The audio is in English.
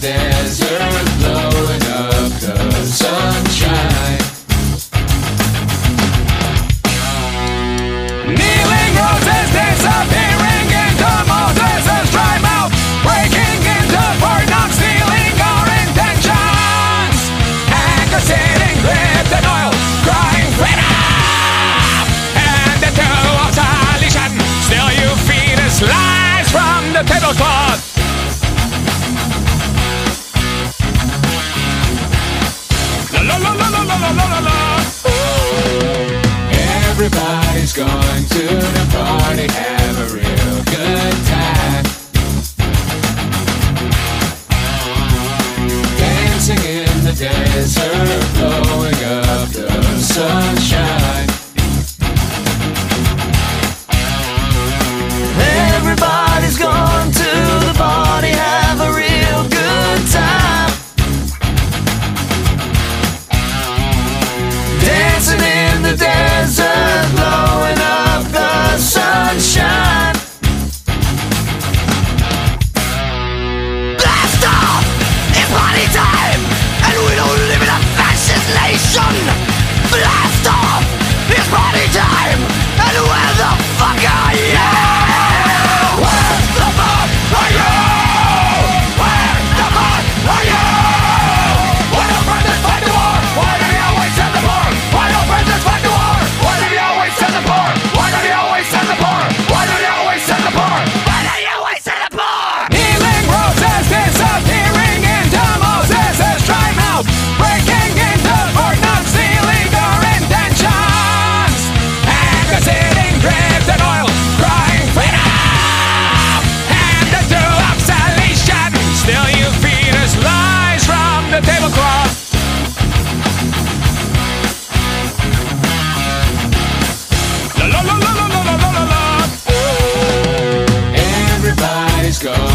desert, blowing up the sunshine. Kneeling roses disappearing into Moses' dry mouth, breaking into Fort Knox, stealing our intentions. Anchor sitting gripped in oil, crying freedom. And the two of solution, still you feed us lies from the tablecloth. La la la la la la la la la. Everybody's going to the party, have a real good time. Dancing in the desert, blowing up the sunshine. Everybody's going to the party, have a real good time. Dancing in the desert, blowing up the sunshine. Blast off! It's party time! And we don't live in a fascist nation! Blast off! It's party time! And where the fuck are you? Where the fuck are you? Where the fuck are you? Why don't brothers fight the war? Why do they always send the poor? Why don't brothers fight the war? Why do they always send the poor? Why do they always send the poor? Why do they always send the poor? Why do they always send the poor? Healing roses disappearing into Moses' dry mouth, breaking into Fort Knox, stealing our intentions. Anchor sitting dripped in oil, crying freedom. And the two of salvation, still you feed us lies from the tablecloth. La la la la la la la la la. Everybody's going